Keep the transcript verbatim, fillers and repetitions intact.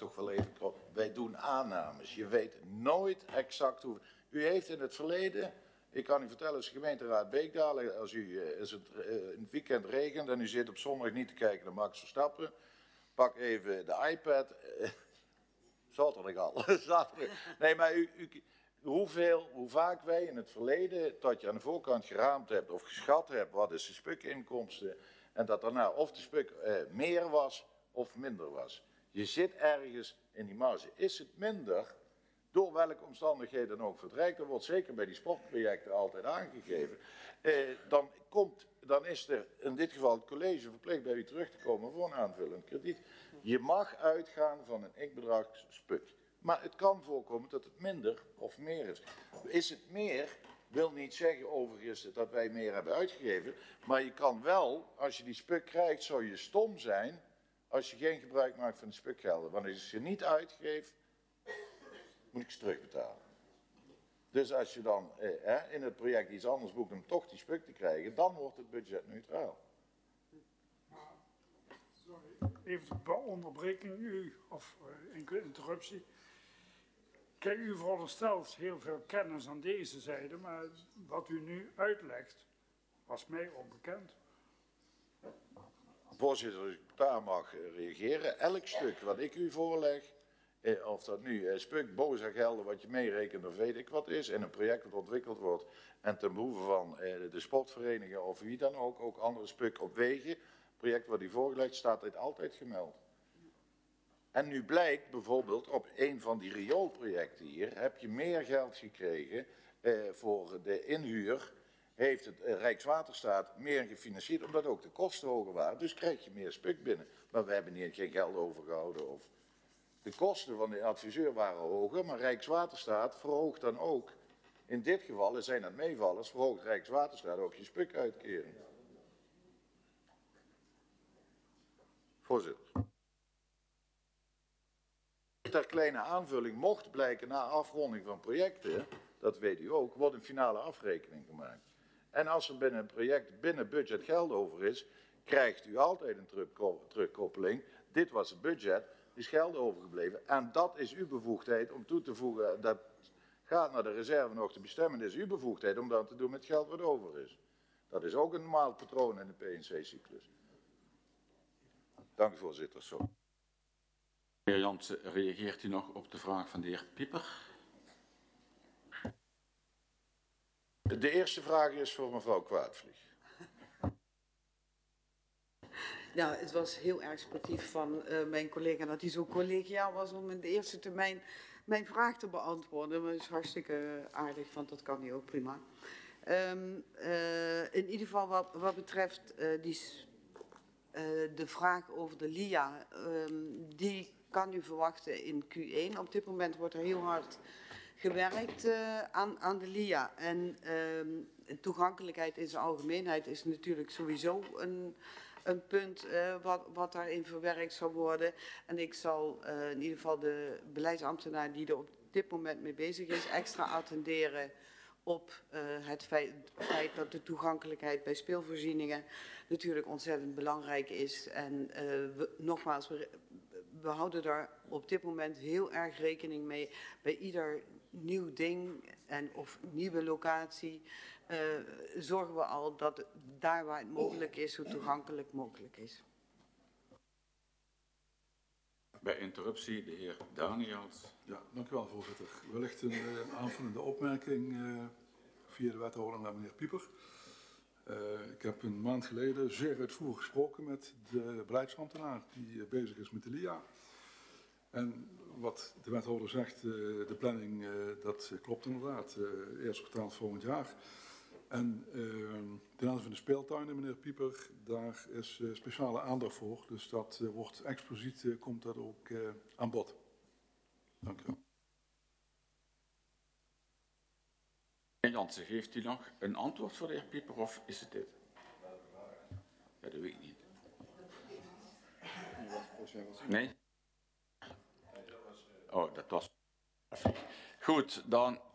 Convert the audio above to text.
toch wel even... Wij doen aannames. Je weet nooit exact hoe... U heeft in het verleden... Ik kan u vertellen, als gemeenteraad Beekdalen, als u, als het in het weekend regent en u zit op zondag niet te kijken naar Max Verstappen, pak even de iPad. Zaterdag al. Zaterdag. Nee, maar u, u, hoeveel, hoe vaak wij in het verleden, tot je aan de voorkant geraamd hebt of geschat hebt, wat is de spukinkomsten, en dat daarna of de spuk eh, meer was of minder was. Je zit ergens in die marge. Is het minder, door welke omstandigheden dan ook voor het Rijk, dat wordt zeker bij die sportprojecten altijd aangegeven, eh, dan, komt, dan is er in dit geval het college verplicht bij u terug te komen voor een aanvullend krediet. Je mag uitgaan van een ik-bedrag spuk. Maar het kan voorkomen dat het minder of meer is. Is het meer, wil niet zeggen overigens dat wij meer hebben uitgegeven, maar je kan wel, als je die spuk krijgt, zou je stom zijn als je geen gebruik maakt van de spukgelden. Want als je ze niet uitgeeft, moet ik ze terugbetalen. Dus als je dan eh, in het project iets anders boekt om toch die spuk te krijgen, dan wordt het budget neutraal. Sorry, even een onderbreking u, of enkele interruptie. Kijk, u veronderstelt heel veel kennis aan deze zijde, maar wat u nu uitlegt, was mij onbekend. Voorzitter, als ik daar mag reageren, elk stuk wat ik u voorleg, eh, of dat nu eh, spuk, boza gelden, wat je meerekent of weet ik wat is, en een project dat ontwikkeld wordt en ten behoeve van eh, de sportverenigingen of wie dan ook, ook andere spuk op wegen, project wat u voorgelegd, staat dit altijd gemeld. En nu blijkt bijvoorbeeld op een van die rioolprojecten hier, heb je meer geld gekregen eh, voor de inhuur, heeft het eh, Rijkswaterstaat meer gefinancierd, omdat ook de kosten hoger waren. Dus krijg je meer spuk binnen. Maar we hebben niet geen geld overgehouden. Of... De kosten van de adviseur waren hoger, maar Rijkswaterstaat verhoogt dan ook. In dit geval, er zijn het meevallers, verhoogt Rijkswaterstaat ook je spukuitkering. Voorzitter. Ter kleine aanvulling, mocht blijken na afronding van projecten, dat weet u ook, wordt een finale afrekening gemaakt. En als er binnen een project binnen budget geld over is, krijgt u altijd een terugkoppeling. Dit was het budget, is geld overgebleven. En dat is uw bevoegdheid om toe te voegen, dat gaat naar de reserve nog te bestemmen, dat is uw bevoegdheid om dat te doen met geld wat over is. Dat is ook een normaal patroon in de P N C-cyclus. Dank u, voorzitter. Zo. De heer Jansen, reageert u nog op de vraag van de heer Pieper? De eerste vraag is voor mevrouw Kwaadvlieg. Nou, het was heel erg sportief van uh, mijn collega dat hij zo collegiaal was om in de eerste termijn mijn vraag te beantwoorden. Maar dat is hartstikke aardig, want dat kan hij ook prima. Um, uh, in ieder geval wat, wat betreft uh, die, uh, de vraag over de L I A, um, die kan u verwachten in Q één. Op dit moment wordt er heel hard gewerkt uh, aan, aan de L I A. En uh, toegankelijkheid in zijn algemeenheid is natuurlijk sowieso een, een punt uh, wat, wat daarin verwerkt zal worden. En ik zal uh, in ieder geval de beleidsambtenaar die er op dit moment mee bezig is, extra attenderen op uh, het feit, feit dat de toegankelijkheid bij speelvoorzieningen natuurlijk ontzettend belangrijk is. En uh, we, nogmaals, we, we houden daar op dit moment heel erg rekening mee bij ieder nieuw ding en of nieuwe locatie. Uh, zorgen we al dat daar waar het mogelijk is, zo toegankelijk mogelijk is. Bij interruptie de heer Daniels. Ja, dank u wel, voorzitter. Wellicht een uh, aanvullende opmerking uh, via de wethouder naar meneer Pieper. Uh, ik heb een maand geleden zeer uitvoerig gesproken met de beleidsambtenaar die uh, bezig is met de L I A. En wat de wethouder zegt, uh, de planning, uh, dat uh, klopt inderdaad. Uh, eerste kwartaal volgend jaar. En uh, ten aanzien van de speeltuinen, meneer Pieper, daar is uh, speciale aandacht voor. Dus dat uh, wordt expliciet, uh, komt dat ook uh, aan bod. Dank u wel. Meneer Jansen, geeft u nog een antwoord voor de heer Pieper of is het dit? Ja, dat weet ik niet. Nee? Oh, dat was... Goed, dan